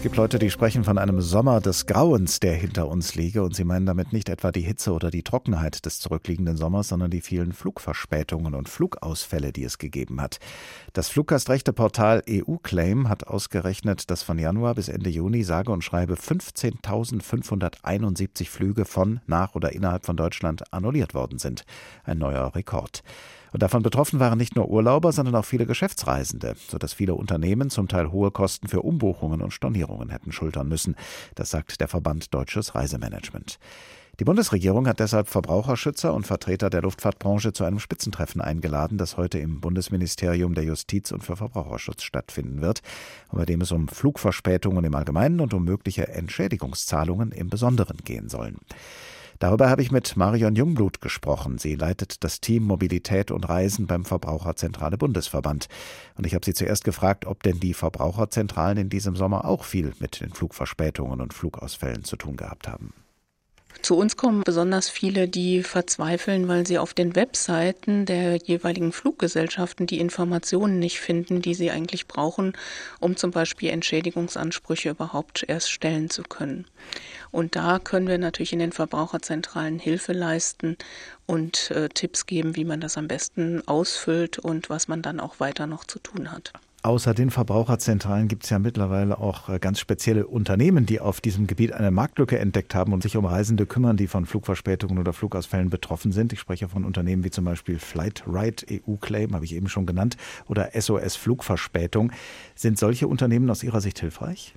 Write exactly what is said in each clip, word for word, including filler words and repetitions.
gibt Leute, die sprechen von einem Sommer des Grauens, der hinter uns liege. Und sie meinen damit nicht etwa die Hitze oder die Trockenheit des zurückliegenden Sommers, sondern die vielen Flugverspätungen und Flugausfälle, die es gegeben hat. Das Fluggastrechteportal E U-Claim hat ausgerechnet, dass von Januar bis Ende Juni sage und schreibe fünfzehntausendfünfhunderteinundsiebzig Flüge von, nach oder innerhalb von Deutschland annulliert worden sind. Ein neuer Rekord. Und davon betroffen waren nicht nur Urlauber, sondern auch viele Geschäftsreisende, sodass viele Unternehmen zum Teil hohe Kosten für Umbuchungen und Stornierungen hätten schultern müssen. Das sagt der Verband Deutsches Reisemanagement. Die Bundesregierung hat deshalb Verbraucherschützer und Vertreter der Luftfahrtbranche zu einem Spitzentreffen eingeladen, das heute im Bundesministerium der Justiz und für Verbraucherschutz stattfinden wird, und bei dem es um Flugverspätungen im Allgemeinen und um mögliche Entschädigungszahlungen im Besonderen gehen sollen. Darüber habe ich mit Marion Jungblut gesprochen. Sie leitet das Team Mobilität und Reisen beim Verbraucherzentrale Bundesverband. Und ich habe sie zuerst gefragt, ob denn die Verbraucherzentralen in diesem Sommer auch viel mit den Flugverspätungen und Flugausfällen zu tun gehabt haben. Zu uns kommen besonders viele, die verzweifeln, weil sie auf den Webseiten der jeweiligen Fluggesellschaften die Informationen nicht finden, die sie eigentlich brauchen, um zum Beispiel Entschädigungsansprüche überhaupt erst stellen zu können. Und da können wir natürlich in den Verbraucherzentralen Hilfe leisten und äh, Tipps geben, wie man das am besten ausfüllt und was man dann auch weiter noch zu tun hat. Außer den Verbraucherzentralen gibt es ja mittlerweile auch ganz spezielle Unternehmen, die auf diesem Gebiet eine Marktlücke entdeckt haben und sich um Reisende kümmern, die von Flugverspätungen oder Flugausfällen betroffen sind. Ich spreche von Unternehmen wie zum Beispiel Flightride, E U-Claim, habe ich eben schon genannt, oder S O S Flugverspätung. Sind solche Unternehmen aus Ihrer Sicht hilfreich?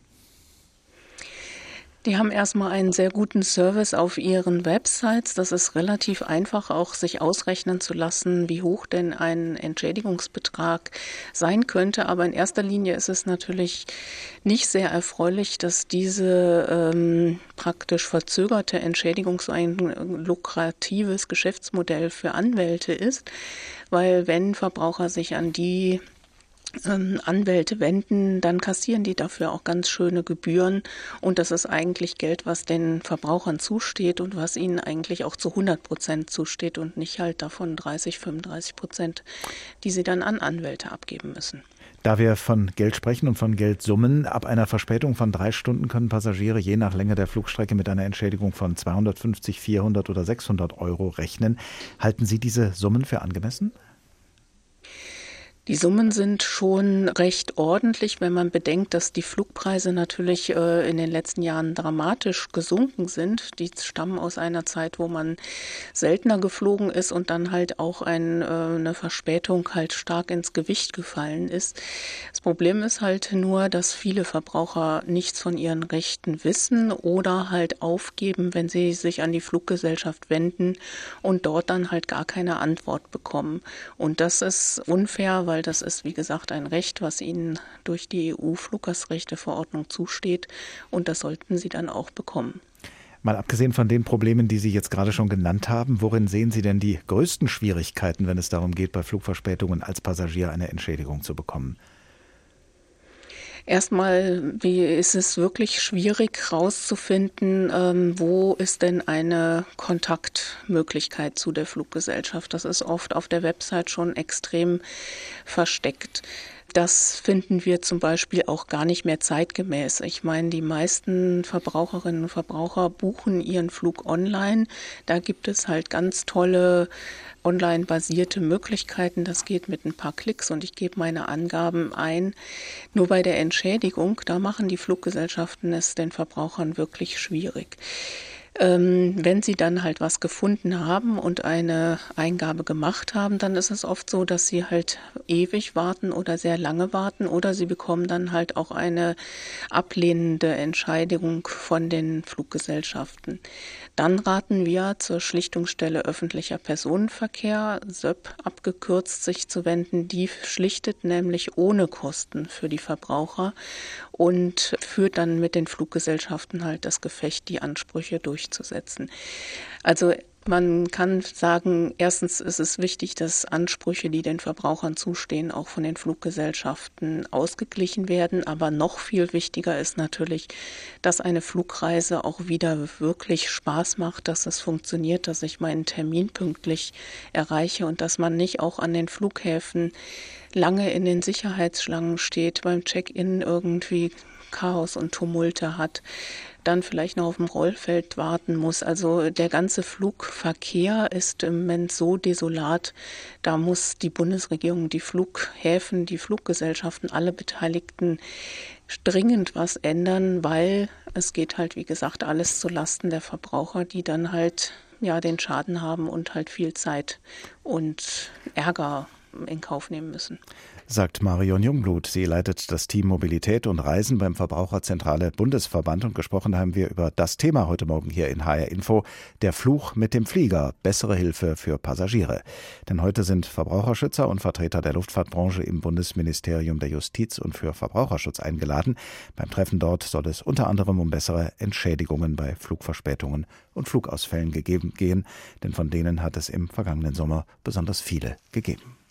Die haben erstmal einen sehr guten Service auf ihren Websites. Das ist relativ einfach, auch sich ausrechnen zu lassen, wie hoch denn ein Entschädigungsbetrag sein könnte. Aber in erster Linie ist es natürlich nicht sehr erfreulich, dass diese ähm, praktisch verzögerte Entschädigung so ein lukratives Geschäftsmodell für Anwälte ist. Weil wenn Verbraucher sich an die Ähm, Anwälte wenden, dann kassieren die dafür auch ganz schöne Gebühren und das ist eigentlich Geld, was den Verbrauchern zusteht und was ihnen eigentlich auch zu hundert Prozent zusteht und nicht halt davon dreißig, fünfunddreißig Prozent, die sie dann an Anwälte abgeben müssen. Da wir von Geld sprechen und von Geldsummen, ab einer Verspätung von drei Stunden können Passagiere je nach Länge der Flugstrecke mit einer Entschädigung von zweihundertfünfzig, vierhundert oder sechshundert Euro rechnen. Halten Sie diese Summen für angemessen? Die Summen sind schon recht ordentlich, wenn man bedenkt, dass die Flugpreise natürlich äh, in den letzten Jahren dramatisch gesunken sind. Die stammen aus einer Zeit, wo man seltener geflogen ist und dann halt auch ein, äh, eine Verspätung halt stark ins Gewicht gefallen ist. Das Problem ist halt nur, dass viele Verbraucher nichts von ihren Rechten wissen oder halt aufgeben, wenn sie sich an die Fluggesellschaft wenden und dort dann halt gar keine Antwort bekommen. Und das ist unfair, weil das ist, wie gesagt, ein Recht, was ihnen durch die E U-Fluggastrechteverordnung zusteht und das sollten sie dann auch bekommen. Mal abgesehen von den Problemen, die Sie jetzt gerade schon genannt haben, worin sehen Sie denn die größten Schwierigkeiten, wenn es darum geht, bei Flugverspätungen als Passagier eine Entschädigung zu bekommen? Erstmal, wie ist es wirklich schwierig herauszufinden, ähm, wo ist denn eine Kontaktmöglichkeit zu der Fluggesellschaft? Das ist oft auf der Website schon extrem versteckt. Das finden wir zum Beispiel auch gar nicht mehr zeitgemäß. Ich meine, die meisten Verbraucherinnen und Verbraucher buchen ihren Flug online. Da gibt es halt ganz tolle online-basierte Möglichkeiten. Das geht mit ein paar Klicks und ich gebe meine Angaben ein. Nur bei der Entschädigung, da machen die Fluggesellschaften es den Verbrauchern wirklich schwierig. Ähm, wenn sie dann halt was gefunden haben und eine Eingabe gemacht haben, dann ist es oft so, dass sie halt ewig warten oder sehr lange warten oder sie bekommen dann halt auch eine ablehnende Entscheidung von den Fluggesellschaften. Dann raten wir zur Schlichtungsstelle öffentlicher Personenverkehr, S Ö P abgekürzt, sich zu wenden. Die schlichtet nämlich ohne Kosten für die Verbraucher und führt dann mit den Fluggesellschaften halt das Gefecht, die Ansprüche durchzusetzen. Also man kann sagen, erstens ist es wichtig, dass Ansprüche, die den Verbrauchern zustehen, auch von den Fluggesellschaften ausgeglichen werden. Aber noch viel wichtiger ist natürlich, dass eine Flugreise auch wieder wirklich Spaß macht, dass es funktioniert, dass ich meinen Termin pünktlich erreiche und dass man nicht auch an den Flughäfen lange in den Sicherheitsschlangen steht, beim Check-in irgendwie Chaos und Tumulte hat, dann vielleicht noch auf dem Rollfeld warten muss. Also der ganze Flugverkehr ist im Moment so desolat, da muss die Bundesregierung, die Flughäfen, die Fluggesellschaften, alle Beteiligten dringend was ändern, weil es geht halt, wie gesagt, alles zu Lasten der Verbraucher, die dann halt ja den Schaden haben und halt viel Zeit und Ärger in Kauf nehmen müssen. Sagt Marion Jungblut. Sie leitet das Team Mobilität und Reisen beim Verbraucherzentrale Bundesverband und gesprochen haben wir über das Thema heute Morgen hier in H R Info, der Fluch mit dem Flieger, bessere Hilfe für Passagiere. Denn heute sind Verbraucherschützer und Vertreter der Luftfahrtbranche im Bundesministerium der Justiz und für Verbraucherschutz eingeladen. Beim Treffen dort soll es unter anderem um bessere Entschädigungen bei Flugverspätungen und Flugausfällen gegeben gehen, denn von denen hat es im vergangenen Sommer besonders viele gegeben.